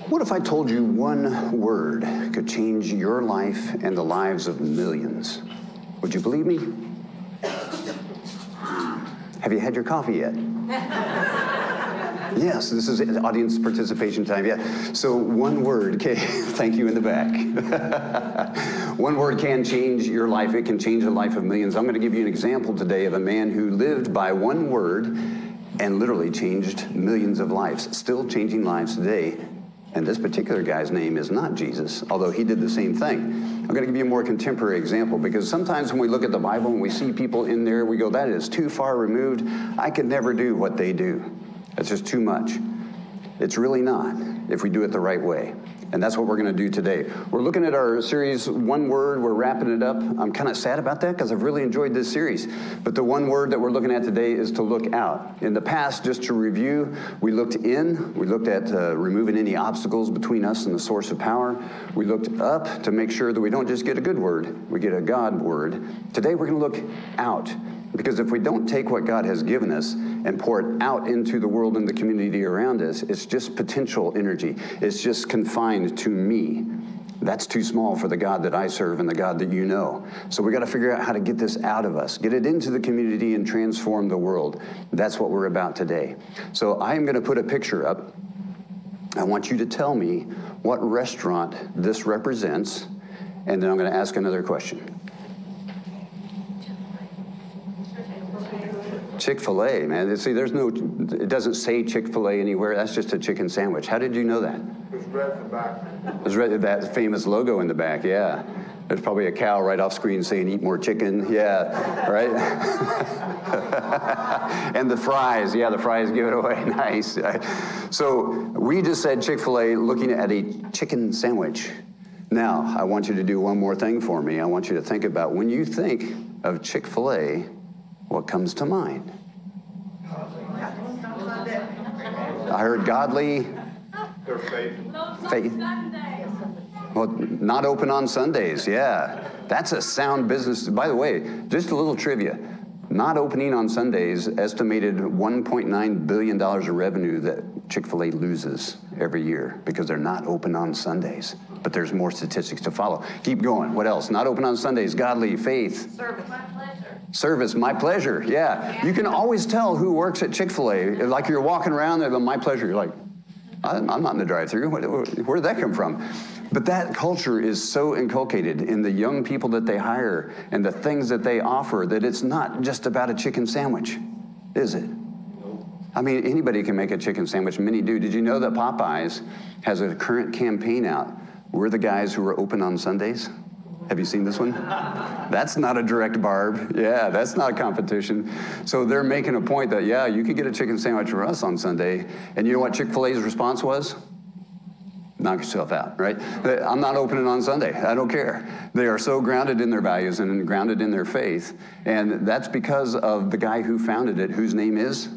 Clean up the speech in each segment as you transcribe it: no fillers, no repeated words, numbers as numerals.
What if I told you one word could change your life and the lives of millions? Would you believe me? Have you had your coffee yet? Yes, this is audience participation time. Yeah. So one word, okay, thank you in the back. One word can change your life. It can change the life of millions. I'm going to give you an example today of a man who lived by one word and literally changed millions of lives, still changing lives today. And this particular guy's name is not Jesus, although he did the same thing. I'm going to give you a more contemporary example, because sometimes when we look at the Bible and we see people in there, we go, that is too far removed. I could never do what they do. That's just too much. It's really not, if we do it the right way. And that's what we're going to do today. We're looking at our series, One Word. We're wrapping it up. I'm kind of sad about that because I've really enjoyed this series. But the one word that we're looking at today is to look out. In the past, just to review, we looked in. We looked at removing any obstacles between us and the source of power. We looked up to make sure that we don't just get a good word, we get a God word. Today, we're going to look out. Because if we don't take what God has given us and pour it out into the world and the community around us, it's just potential energy. It's just confined to me. That's too small for the God that I serve and the God that you know. So we got to figure out how to get this out of us, get it into the community and transform the world. That's what we're about today. So I'm going to put a picture up. I want you to tell me what restaurant this represents, and then I'm going to ask another question. Chick-fil-A, man. See, it doesn't say Chick-fil-A anywhere. That's just a chicken sandwich. How did you know that? It's red in the back. There's that famous logo in the back, yeah. There's probably a cow right off screen saying, eat more chicken. Yeah, right? And the fries. Yeah, the fries give it away. Nice. So we just said Chick-fil-A looking at a chicken sandwich. Now, I want you to do one more thing for me. I want you to think about when you think of Chick-fil-A, what comes to mind? I heard godly. Their faith. Faith. Well, not open on Sundays, yeah. That's a sound business. By the way, just a little trivia. Not opening on Sundays, estimated $1.9 billion of revenue that Chick-fil-A loses every year because they're not open on Sundays. But there's more statistics to follow. Keep going. What else? Not open on Sundays, godly, faith. Service. My pleasure. Service, my pleasure, yeah. You can always tell who works at Chick-fil-A. Like you're walking around, they're my pleasure. You're like, I'm not in the drive-thru. Where did that come from? But that culture is so inculcated in the young people that they hire and the things that they offer that it's not just about a chicken sandwich, is it? I mean, anybody can make a chicken sandwich. Many do. Did you know that Popeyes has a current campaign out? We're the guys who are open on Sundays. Have you seen this one? That's not a direct barb. Yeah, that's not a competition. So they're making a point that, yeah, you could get a chicken sandwich from us on Sunday. And you know what Chick-fil-A's response was? Knock yourself out, right? I'm not opening on Sunday. I don't care. They are so grounded in their values and grounded in their faith. And that's because of the guy who founded it, whose name is?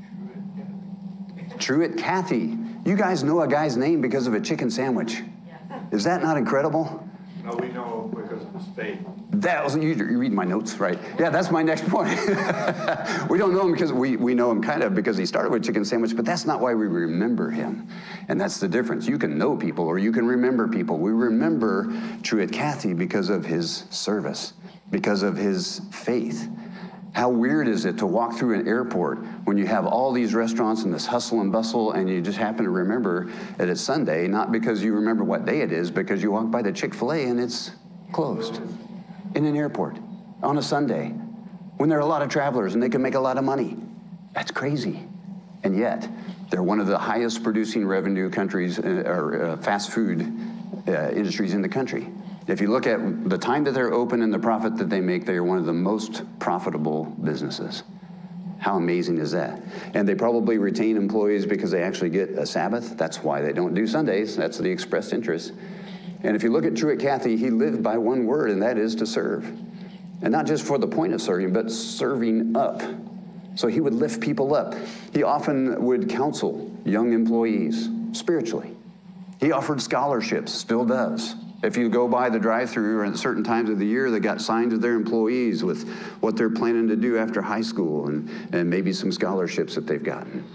Truett Cathy. You guys know a guy's name because of a chicken sandwich. Is that not incredible? No, we know because of his faith. You read my notes, right? Yeah, that's my next point. We don't know him because we know him kind of because he started with chicken sandwich, but that's not why we remember him. And that's the difference. You can know people or you can remember people. We remember Truett Cathy because of his service, because of his faith. How weird is it to walk through an airport when you have all these restaurants and this hustle and bustle and you just happen to remember that it's Sunday, not because you remember what day it is, because you walk by the Chick-fil-A and it's closed in an airport on a Sunday when there are a lot of travelers and they can make a lot of money. That's crazy. And yet, they're one of the highest producing revenue countries or fast food industries in the country. If you look at the time that they're open and the profit that they make, they are one of the most profitable businesses. How amazing is that? And they probably retain employees because they actually get a Sabbath. That's why they don't do Sundays. That's the expressed interest. And if you look at Truett Cathy, he lived by one word, and that is to serve. And not just for the point of serving, but serving up. So he would lift people up. He often would counsel young employees spiritually. He offered scholarships, still does. If you go by the drive-thru at certain times of the year, they got signs of their employees with what they're planning to do after high school and maybe some scholarships that they've gotten.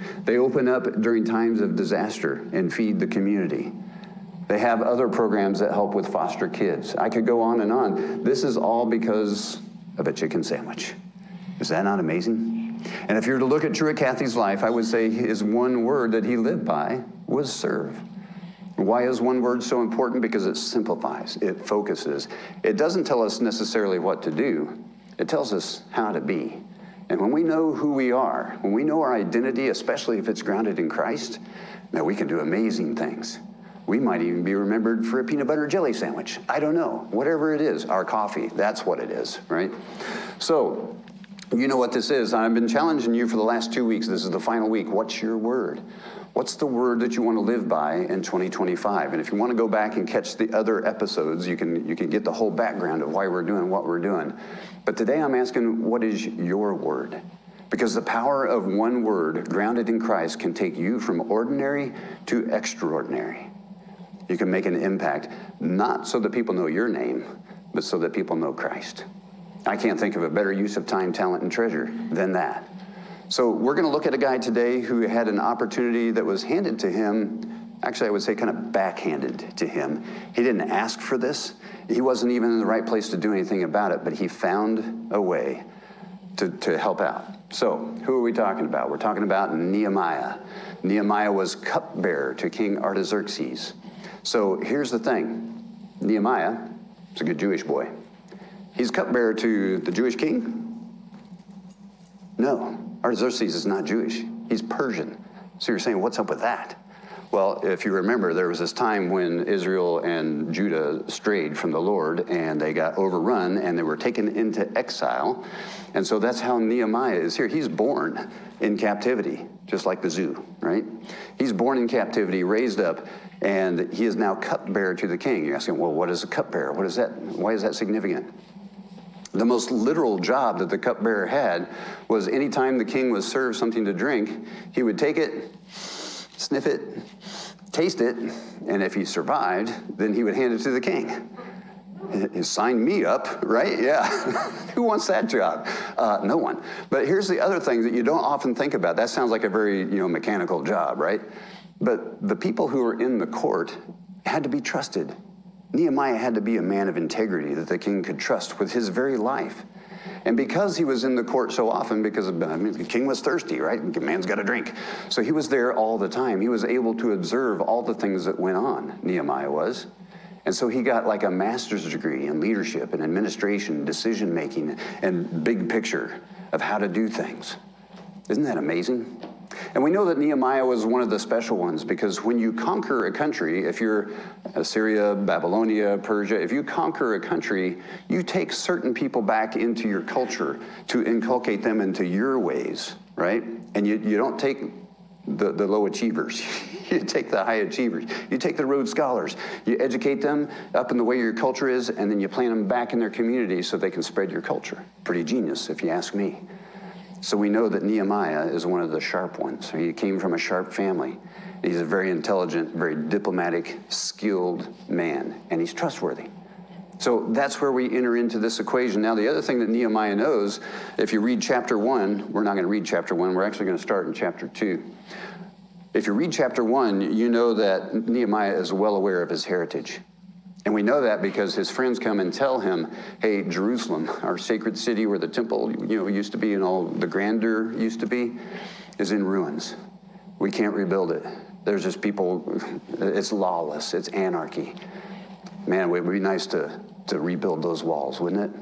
They open up during times of disaster and feed the community. They have other programs that help with foster kids. I could go on and on. This is all because of a chicken sandwich. Is that not amazing? And if you were to look at Truett Cathy's life, I would say his one word that he lived by was serve. Why is one word so important? Because it simplifies, it focuses. It doesn't tell us necessarily what to do. It tells us how to be. And when we know who we are, when we know our identity, especially if it's grounded in Christ, now we can do amazing things. We might even be remembered for a peanut butter jelly sandwich. I don't know. Whatever it is, our coffee, that's what it is, right? So, you know what this is. I've been challenging you for the last 2 weeks. This is the final week. What's your word? What's the word that you want to live by in 2025? And if you want to go back and catch the other episodes, you can get the whole background of why we're doing what we're doing. But today I'm asking, what is your word? Because the power of one word grounded in Christ can take you from ordinary to extraordinary. You can make an impact, not so that people know your name, but so that people know Christ. I can't think of a better use of time, talent, and treasure than that. So we're going to look at a guy today who had an opportunity that was handed to him, actually I would say kind of backhanded to him. He didn't ask for this. He wasn't even in the right place to do anything about it, but he found a way to help out. So who are we talking about? We're talking about Nehemiah. Nehemiah was cupbearer to King Artaxerxes. So here's the thing. Nehemiah is a good Jewish boy. He's cupbearer to the Jewish king? No. Artaxerxes is not Jewish. He's Persian. So you're saying, what's up with that? Well, if you remember, there was this time when Israel and Judah strayed from the Lord, and they got overrun, and they were taken into exile. And so that's how Nehemiah is here. He's born in captivity, just like the zoo, right? He's born in captivity, raised up, and he is now cupbearer to the king. You're asking, well, what is a cupbearer? What is that? Why is that significant? The most literal job that the cupbearer had was anytime the king was served something to drink, he would take it, sniff it, taste it, and if he survived, then he would hand it to the king. Sign me up, right? Yeah. Who wants that job? No one. But here's the other thing that you don't often think about. That sounds like a very, mechanical job, right? But the people who were in the court had to be trusted. Nehemiah had to be a man of integrity that the king could trust with his very life. And because he was in the court so often, because the king was thirsty, right? The man's got to drink. So he was there all the time. He was able to observe all the things that went on, Nehemiah was. And so he got like a master's degree in leadership and administration, decision-making, and big picture of how to do things. Isn't that amazing? And we know that Nehemiah was one of the special ones because when you conquer a country, if you're Assyria, Babylonia, Persia, if you conquer a country, you take certain people back into your culture to inculcate them into your ways, right? And you don't take the low achievers. You take the high achievers. You take the Rhodes Scholars. You educate them up in the way your culture is, and then you plant them back in their community so they can spread your culture. Pretty genius, if you ask me. So we know that Nehemiah is one of the sharp ones. He came from a sharp family. He's a very intelligent, very diplomatic, skilled man, and he's trustworthy. So that's where we enter into this equation. Now, the other thing that Nehemiah knows, if you read chapter 1, we're not going to read chapter 1, we're actually going to start in chapter 2. If you read chapter 1, you know that Nehemiah is well aware of his heritage. And we know that because his friends come and tell him, hey, Jerusalem, our sacred city where the temple, used to be and all the grandeur used to be, is in ruins. We can't rebuild it. There's just people, it's lawless, it's anarchy. Man, it would be nice to rebuild those walls, wouldn't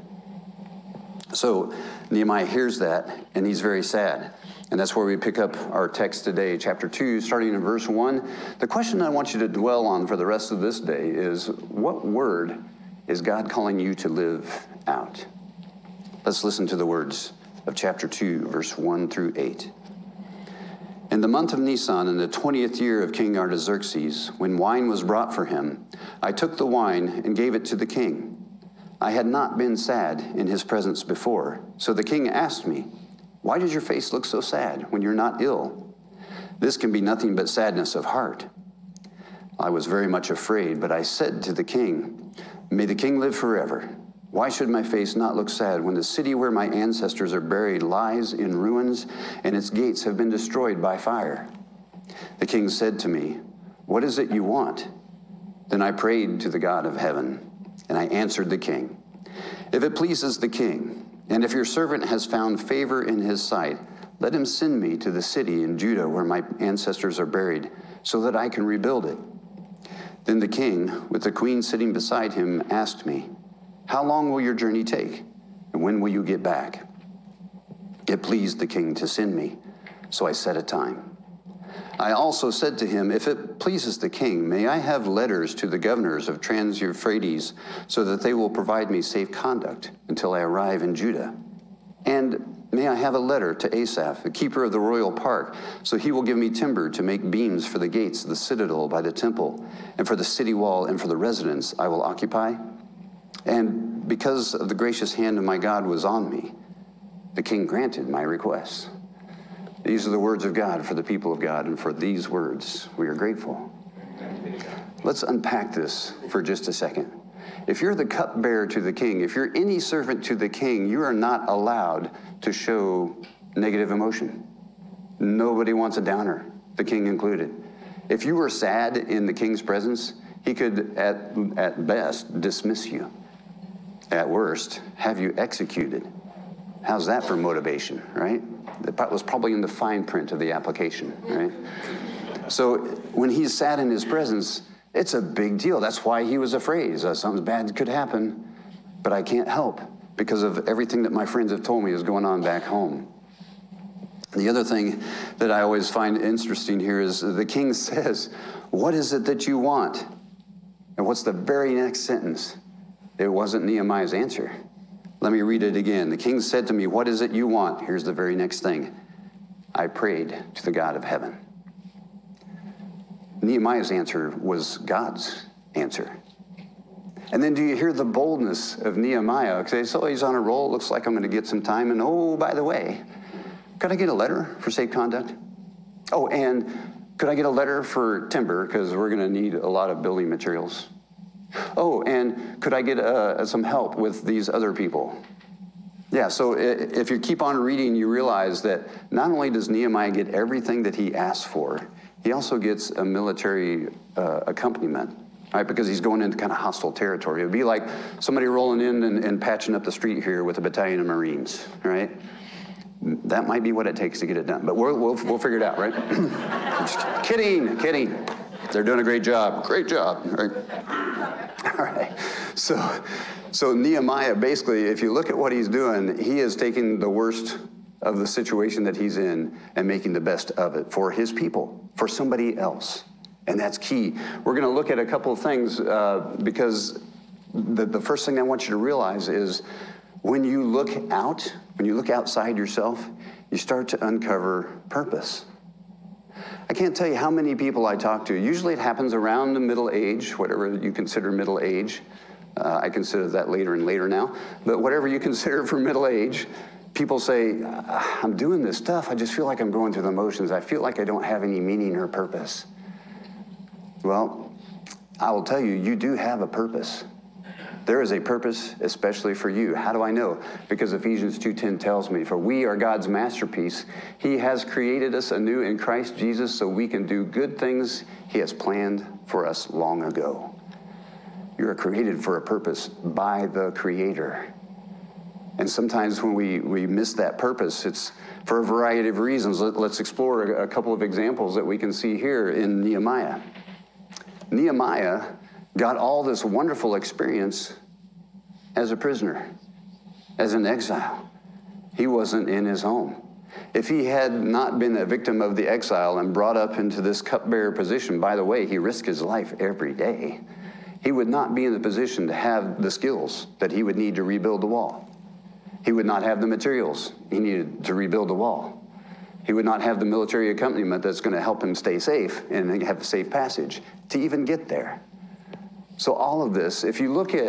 it? So Nehemiah hears that, and he's very sad. And that's where we pick up our text today, chapter 2, starting in verse 1. The question I want you to dwell on for the rest of this day is, what word is God calling you to live out? Let's listen to the words of chapter 2, verse 1 through 8. In the month of Nisan, in the 20th year of King Artaxerxes, when wine was brought for him, I took the wine and gave it to the king. I had not been sad in his presence before, so the king asked me, why does your face look so sad when you're not ill? This can be nothing but sadness of heart. I was very much afraid, but I said to the king, may the king live forever. Why should my face not look sad when the city where my ancestors are buried lies in ruins and its gates have been destroyed by fire?" The king said to me, "What is it you want?" Then I prayed to the God of heaven, and I answered the king, "If it pleases the king, and if your servant has found favor in his sight, let him send me to the city in Judah where my ancestors are buried, so that I can rebuild it." Then the king, with the queen sitting beside him, asked me, "How long will your journey take, and when will you get back?" It pleased the king to send me, so I set a time. I also said to him, "If it pleases the king, may I have letters to the governors of Trans-Euphrates so that they will provide me safe conduct until I arrive in Judah? And may I have a letter to Asaph, the keeper of the royal park, so he will give me timber to make beams for the gates of the citadel by the temple, and for the city wall and for the residence I will occupy?" And because of the gracious hand of my God was on me, the king granted my requests. These are the words of God for the people of God, and for these words we are grateful. Let's unpack this for just a second. If you're the cupbearer to the king, if you're any servant to the king, you are not allowed to show negative emotion. Nobody wants a downer, the king included. If you were sad in the king's presence, he could at best dismiss you. At worst, have you executed. How's that for motivation, right? That was probably in the fine print of the application, right? So when he's sad in his presence, it's a big deal. That's why he was afraid. Something bad could happen, but I can't help because of everything that my friends have told me is going on back home. The other thing that I always find interesting here is the king says, "What is it that you want?" And what's the very next sentence? It wasn't Nehemiah's answer. Let me read it again. The king said to me, "What is it you want?" Here's the very next thing. I prayed to the God of heaven. Nehemiah's answer was God's answer. And then do you hear the boldness of Nehemiah? Okay, so he's on a roll. Looks like I'm going to get some time. And oh, by the way, could I get a letter for safe conduct? Oh, and could I get a letter for timber? Because we're going to need a lot of building materials. Oh, and could I get some help with these other people? Yeah, so if you keep on reading, you realize that not only does Nehemiah get everything that he asked for, he also gets a military accompaniment, right? Because he's going into kind of hostile territory. It would be like somebody rolling in and patching up the street here with a battalion of Marines, right? That might be what it takes to get it done, but we'll figure it out, right? Just kidding. They're doing a great job, right? All right, so Nehemiah, basically, if you look at what he's doing, he is taking the worst of the situation that he's in and making the best of it for his people, for somebody else. And that's key. We're going to look at a couple of things because the first thing I want you to realize is when you look outside yourself, you start to uncover purpose. I can't tell you how many people I talk to. Usually it happens around the middle age, whatever you consider middle age. I consider that later and later now. But whatever you consider for middle age, people say, "I'm doing this stuff. I just feel like I'm going through the motions. I feel like I don't have any meaning or purpose." Well, I will tell you, you do have a purpose. There is a purpose especially for you. How do I know? Because Ephesians 2:10 tells me, "For we are God's masterpiece. He has created us anew in Christ Jesus so we can do good things he has planned for us long ago." You are created for a purpose by the Creator. And sometimes when we miss that purpose, it's for a variety of reasons. Let's explore a couple of examples that we can see here in Nehemiah. Nehemiah got all this wonderful experience as a prisoner, as an exile. He wasn't in his home. If he had not been a victim of the exile and brought up into this cupbearer position, by the way, he risked his life every day, he would not be in the position to have the skills that he would need to rebuild the wall. He would not have the materials he needed to rebuild the wall. He would not have the military accompaniment that's going to help him stay safe and have a safe passage to even get there. So all of this, if you look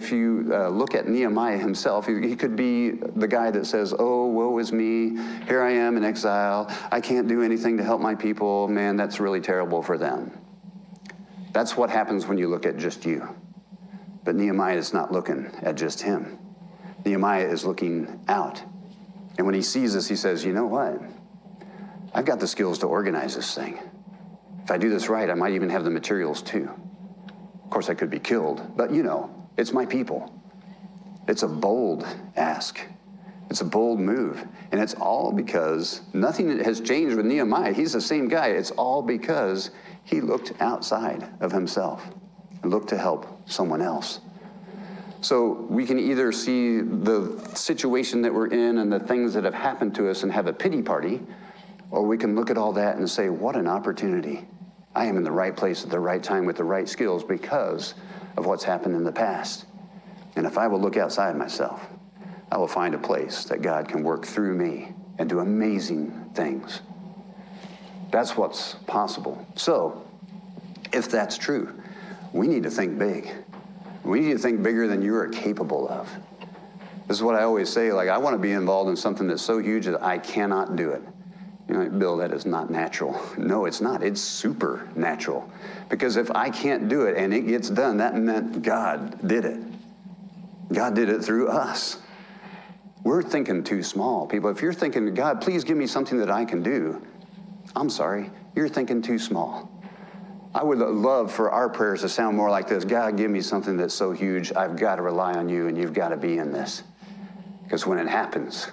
at Nehemiah himself, he could be the guy that says, "Oh, woe is me. Here I am in exile. I can't do anything to help my people. Man, that's really terrible for them." That's what happens when you look at just you. But Nehemiah is not looking at just him. Nehemiah is looking out. And when he sees this, he says, you know what? I've got the skills to organize this thing. If I do this right, I might even have the materials too. Of course, I could be killed, but it's my people. It's a bold ask. It's a bold move. And it's all because nothing has changed with Nehemiah. He's the same guy. It's all because he looked outside of himself and looked to help someone else. So we can either see the situation that we're in and the things that have happened to us and have a pity party, or we can look at all that and say, what an opportunity. I am in the right place at the right time with the right skills because of what's happened in the past. And if I will look outside myself, I will find a place that God can work through me and do amazing things. That's what's possible. So, if that's true, we need to think big. We need to think bigger than you are capable of. This is what I always say, I want to be involved in something that's so huge that I cannot do it. Bill, that is not natural. No, it's not. It's supernatural. Because if I can't do it and it gets done, that meant God did it. God did it through us. We're thinking too small, people. If you're thinking, God, please give me something that I can do, I'm sorry, you're thinking too small. I would love for our prayers to sound more like this. God, give me something that's so huge, I've got to rely on you, and you've got to be in this. Because when it happens,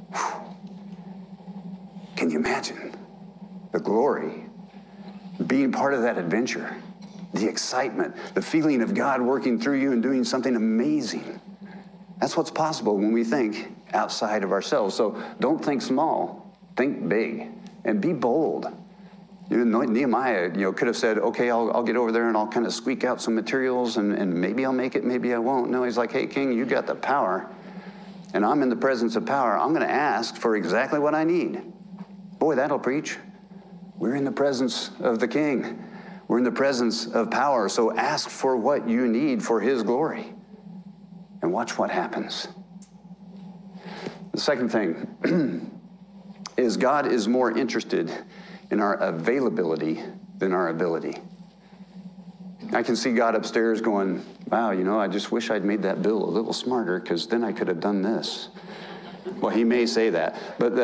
can you imagine the glory, being part of that adventure, the excitement, the feeling of God working through you and doing something amazing? That's what's possible when we think outside of ourselves. So don't think small, think big, and be bold. Nehemiah, could have said, okay, I'll get over there and I'll kind of squeak out some materials and maybe I'll make it, maybe I won't. No, he's like, hey, king, you got the power and I'm in the presence of power. I'm going to ask for exactly what I need. Boy, that'll preach. We're in the presence of the king. We're in the presence of power. So ask for what you need for his glory and watch what happens. The second thing is God is more interested in our availability than our ability. I can see God upstairs going, wow, I just wish I'd made that bill a little smarter because then I could have done this. Well, he may say that, but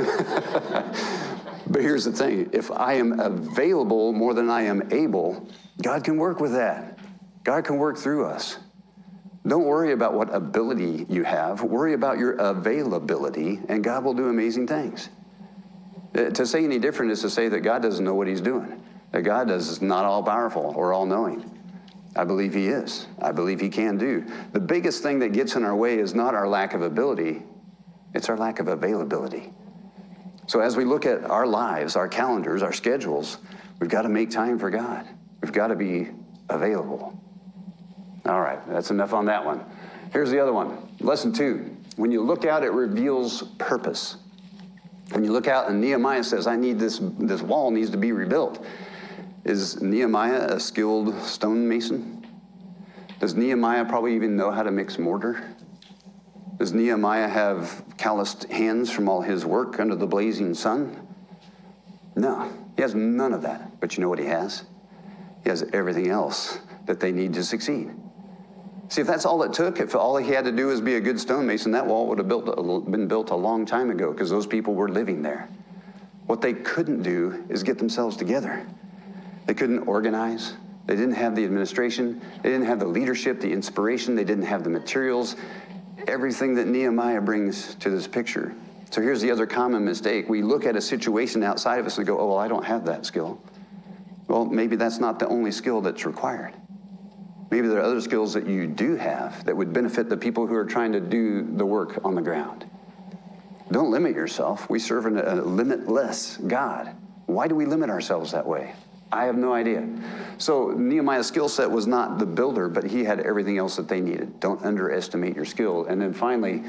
but here's the thing. If I am available more than I am able, God can work with that. God can work through us. Don't worry about what ability you have. Worry about your availability, and God will do amazing things. To say any different is to say that God doesn't know what he's doing, that God is not all-powerful or all-knowing. I believe he is. I believe he can do. The biggest thing that gets in our way is not our lack of ability, it's our lack of availability. So as we look at our lives, our calendars, our schedules, we've got to make time for God. We've got to be available. All right, that's enough on that one. Here's the other one. Lesson 2. When you look out, it reveals purpose. When you look out and Nehemiah says, I need this wall needs to be rebuilt. Is Nehemiah a skilled stonemason? Does Nehemiah probably even know how to mix mortar? Does Nehemiah have calloused hands from all his work under the blazing sun? No, he has none of that. But you know what he has? He has everything else that they need to succeed. See, if that's all it took, if all he had to do was be a good stonemason, that wall would have been built a long time ago because those people were living there. What they couldn't do is get themselves together. They couldn't organize. They didn't have the administration. They didn't have the leadership, the inspiration. They didn't have the materials, everything that Nehemiah brings to this picture. So here's the other common mistake. We look at a situation outside of us and go, oh, well, I don't have that skill. Well, maybe that's not the only skill that's required. Maybe there are other skills that you do have that would benefit the people who are trying to do the work on the ground. Don't limit yourself. We serve a limitless God. Why do we limit ourselves that way? I have no idea. So Nehemiah's skill set was not the builder, but he had everything else that they needed. Don't underestimate your skill. And then finally,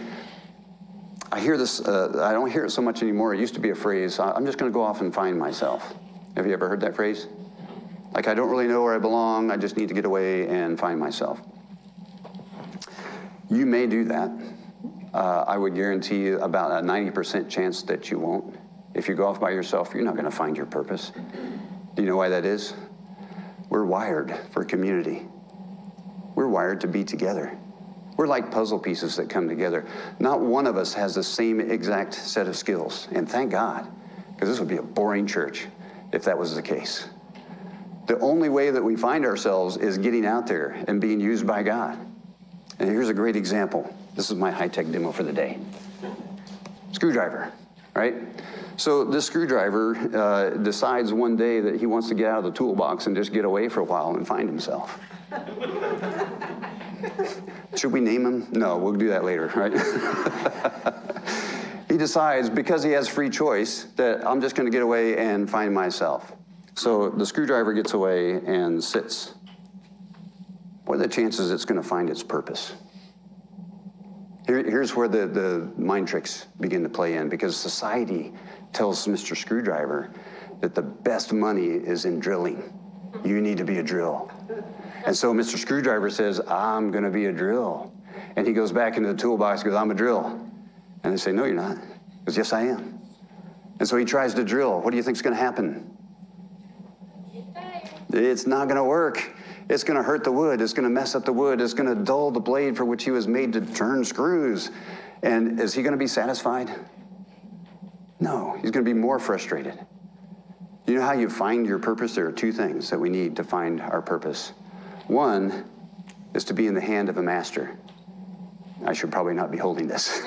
I hear this, I don't hear it so much anymore. It used to be a phrase, I'm just going to go off and find myself. Have you ever heard that phrase? Like, I don't really know where I belong. I just need to get away and find myself. You may do that. I would guarantee you about a 90% chance that you won't. If you go off by yourself, you're not going to find your purpose. Do you know why that is? We're wired for community. We're wired to be together. We're like puzzle pieces that come together. Not one of us has the same exact set of skills. And thank God, because this would be a boring church if that was the case. The only way that we find ourselves is getting out there and being used by God. And here's a great example. This is my high-tech demo for the day. Screwdriver, right? So this screwdriver decides one day that he wants to get out of the toolbox and just get away for a while and find himself. Should we name him? No, we'll do that later, right? He decides, because he has free choice, that I'm just going to get away and find myself. So the screwdriver gets away and sits. What are the chances it's going to find its purpose? Here's where the mind tricks begin to play in, because society tells Mr. Screwdriver that the best money is in drilling. You need to be a drill. And so Mr. Screwdriver says, I'm going to be a drill. And he goes back into the toolbox and goes, I'm a drill. And they say, no, you're not. He goes, yes, I am. And so he tries to drill. What do you think is going to happen? It's not going to work. It's going to hurt the wood. It's going to mess up the wood. It's going to dull the blade for which he was made to turn screws. And is he going to be satisfied? No, he's going to be more frustrated. You know how you find your purpose? There are two things that we need to find our purpose. One is to be in the hand of a master. I should probably not be holding this.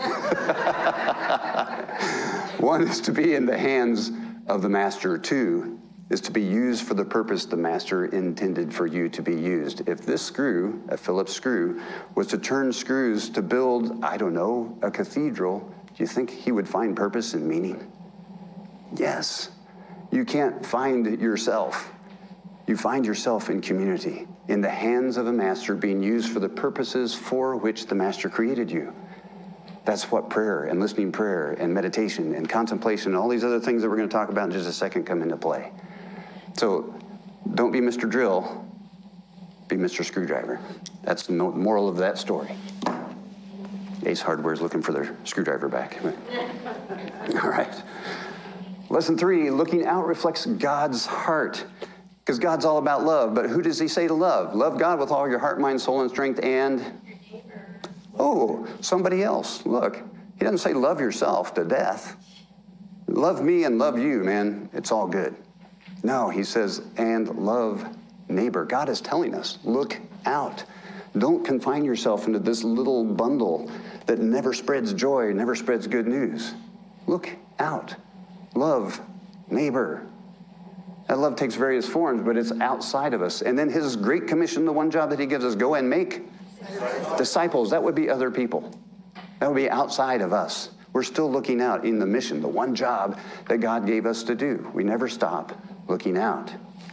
One is to be in the hands of the master. Two is to be used for the purpose the master intended for you to be used. If this screw, a Phillips screw, was to turn screws to build, I don't know, a cathedral, do you think he would find purpose and meaning? Yes. You can't find yourself. You find yourself in community, in the hands of a master, being used for the purposes for which the master created you. That's what prayer and listening prayer and meditation and contemplation and all these other things that we're going to talk about in just a second come into play. So don't be Mr. Drill, be Mr. Screwdriver. That's the moral of that story. Ace Hardware is looking for their screwdriver back. All right. Lesson 3, looking out reflects God's heart. Because God's all about love, but who does he say to love? Love God with all your heart, mind, soul, and strength, and somebody else. Look, he doesn't say love yourself to death. Love me and love you, man. It's all good. No, he says, and love neighbor. God is telling us, look out. Don't confine yourself into this little bundle that never spreads joy, never spreads good news. Look out. Love neighbor. That love takes various forms, but it's outside of us. And then his great commission, the one job that he gives us, go and make disciples. That would be other people. That would be outside of us. We're still looking out in the mission, the one job that God gave us to do. We never stop looking out.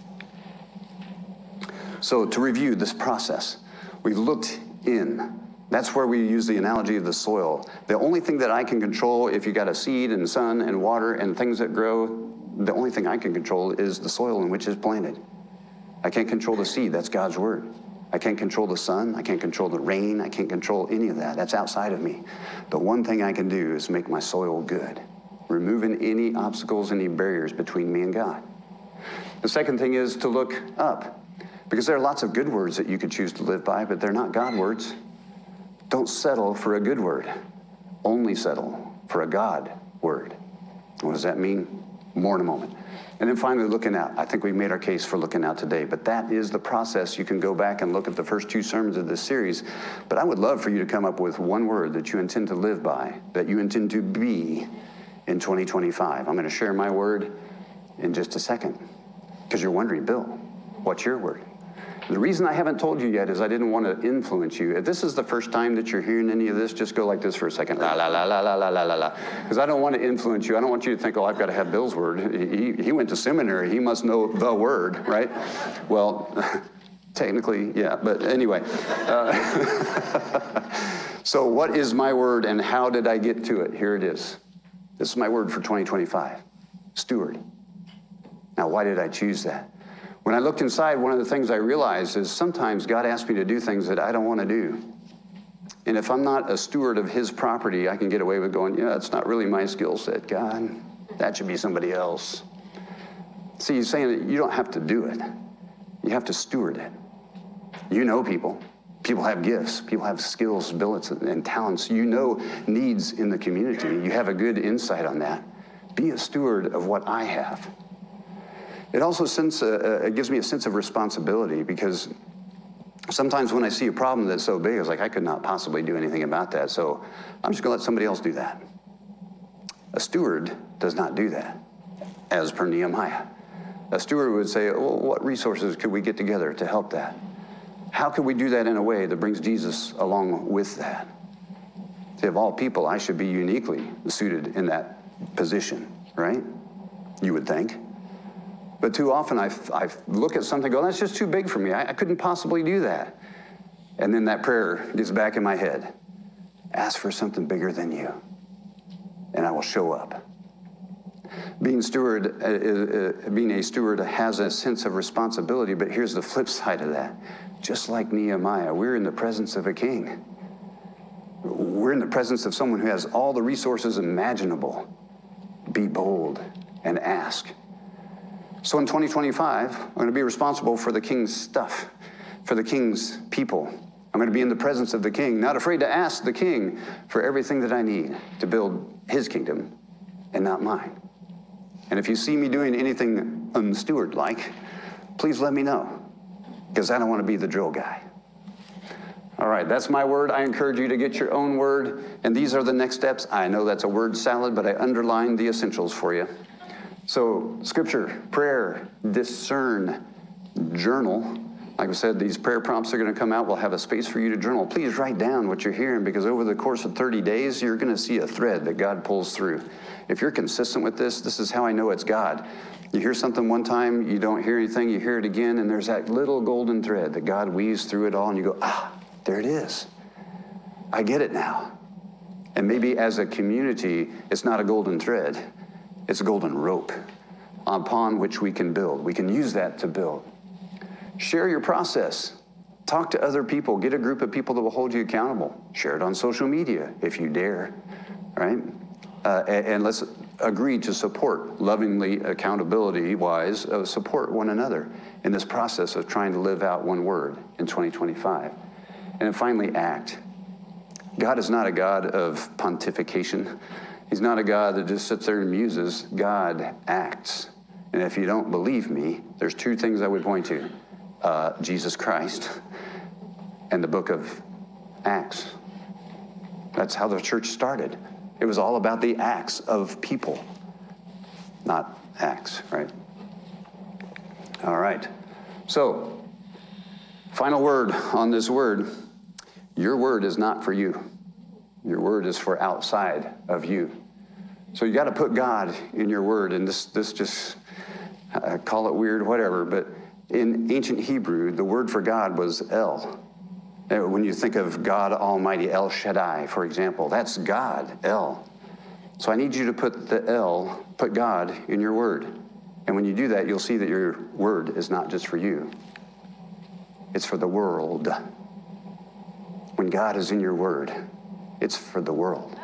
So to review this process, we've looked in. That's where we use the analogy of the soil. The only thing that I can control, if you got a seed and sun and water and things that grow, the only thing I can control is the soil in which it's planted. I can't control the seed. That's God's word. I can't control the sun. I can't control the rain. I can't control any of that. That's outside of me. The one thing I can do is make my soil good, removing any obstacles, any barriers between me and God. The second thing is to look up, because there are lots of good words that you could choose to live by, but they're not God words. Don't settle for a good word. Only settle for a God word. What does that mean? More in a moment. And then finally, looking out. I think we've made our case for looking out today, but that is the process. You can go back and look at the first 2 sermons of this series, but I would love for you to come up with one word that you intend to live by, that you intend to be in 2025. I'm going to share my word in just a second, because you're wondering, Bill, what's your word? The reason I haven't told you yet is I didn't want to influence you. If this is the first time that you're hearing any of this, just go like this for a second. La, la, la, la, la, la, la, la, la. Because I don't want to influence you. I don't want you to think, oh, I've got to have Bill's word. He went to seminary. He must know the word, right? Well, technically, yeah. But anyway. So what is my word and how did I get to it? Here it is. This is my word for 2025. Steward. Now, why did I choose that? When I looked inside, one of the things I realized is sometimes God asks me to do things that I don't want to do. And if I'm not a steward of his property, I can get away with going, yeah, it's not really my skill set, God. That should be somebody else. See, he's saying that you don't have to do it. You have to steward it. You know people. People have gifts. People have skills, abilities, and talents. You know needs in the community. You have a good insight on that. Be a steward of what I have. It also it gives me a sense of responsibility, because sometimes when I see a problem that's so big, it's like, I could not possibly do anything about that, so I'm just going to let somebody else do that. A steward does not do that, as per Nehemiah. A steward would say, well, what resources could we get together to help that? How could we do that in a way that brings Jesus along with that? See, of all people, I should be uniquely suited in that position, right? You would think. But too often I look at something and go, that's just too big for me. I couldn't possibly do that. And then that prayer gets back in my head. Ask for something bigger than you, and I will show up. Being a steward has a sense of responsibility, but here's the flip side of that. Just like Nehemiah, we're in the presence of a king. We're in the presence of someone who has all the resources imaginable. Be bold and ask. So in 2025, I'm going to be responsible for the king's stuff, for the king's people. I'm going to be in the presence of the king, not afraid to ask the king for everything that I need to build his kingdom and not mine. And if you see me doing anything unsteward-like, please let me know, because I don't want to be the drill guy. All right, that's my word. I encourage you to get your own word, and these are the next steps. I know that's a word salad, but I underlined the essentials for you. So, scripture, prayer, discern, journal. Like I said, these prayer prompts are going to come out. We'll have a space for you to journal. Please write down what you're hearing, because over the course of 30 days, you're going to see a thread that God pulls through. If you're consistent with this is how I know it's God. You hear something one time, you don't hear anything, you hear it again, and there's that little golden thread that God weaves through it all, and you go, there it is. I get it now. And maybe as a community, it's not a golden thread. It's a golden rope upon which we can build. We can use that to build. Share your process. Talk to other people. Get a group of people that will hold you accountable. Share it on social media if you dare, right? And let's agree to support, lovingly, accountability-wise, support one another in this process of trying to live out one word in 2025. And then finally, act. God is not a God of pontification. He's not a God that just sits there and muses. God acts. And if you don't believe me, there's two things I would point to. Jesus Christ and the book of Acts. That's how the church started. It was all about the acts of people, not acts, right? All right. So, final word on this word. Your word is not for you. Your word is for outside of you. So you got to put God in your word, and this just, call it weird, whatever, but in ancient Hebrew, the word for God was El. When you think of God Almighty, El Shaddai, for example, that's God, El. So I need you to put put God in your word. And when you do that, you'll see that your word is not just for you. It's for the world. When God is in your word, it's for the world.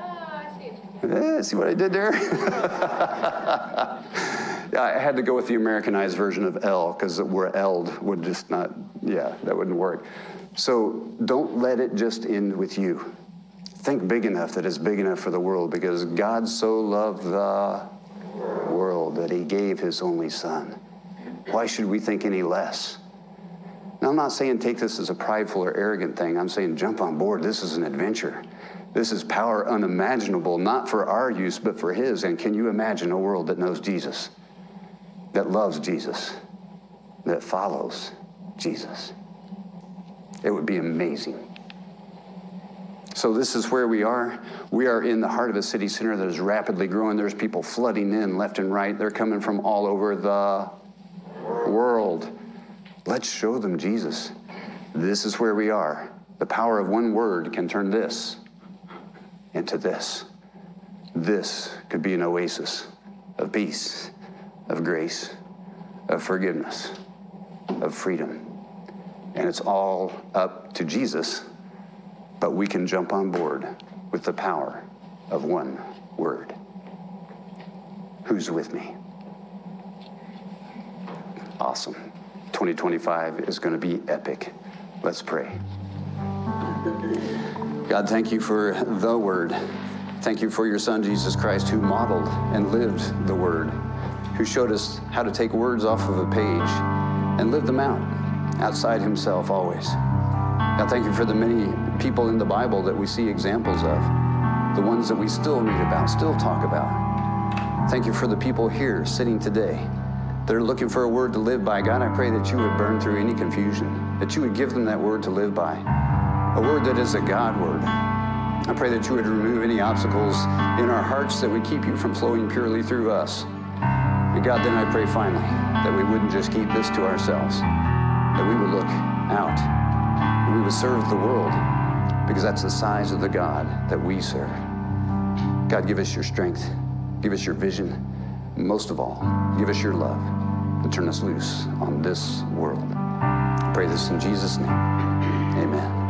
See what I did there? I had to go with the Americanized version of El, because the word eld would just not, that wouldn't work. So don't let it just end with you. Think big enough that it's big enough for the world, because God so loved the world that he gave his only son. Why should we think any less? Now, I'm not saying take this as a prideful or arrogant thing. I'm saying jump on board. This is an adventure. This is power unimaginable, not for our use, but for his. And can you imagine a world that knows Jesus, that loves Jesus, that follows Jesus? It would be amazing. So this is where we are. We are in the heart of a city center that is rapidly growing. There's people flooding in left and right. They're coming from all over the world. Let's show them Jesus. This is where we are. The power of one word can turn this into this. This could be an oasis of peace, of grace, of forgiveness, of freedom. And it's all up to Jesus, but we can jump on board with the power of one word. Who's with me? Awesome. 2025 is going to be epic. Let's pray. God, thank you for the Word. Thank you for your Son, Jesus Christ, who modeled and lived the Word, who showed us how to take words off of a page and live them out outside himself always. God, thank you for the many people in the Bible that we see examples of, the ones that we still read about, still talk about. Thank you for the people here sitting today that are looking for a word to live by. God, I pray that you would burn through any confusion, that you would give them that word to live by, a word that is a God word. I pray that you would remove any obstacles in our hearts that would keep you from flowing purely through us. And God, then I pray finally that we wouldn't just keep this to ourselves, that we would look out, that we would serve the world, because that's the size of the God that we serve. God, give us your strength, give us your vision, and most of all, give us your love and turn us loose on this world. I pray this in Jesus' name. Amen.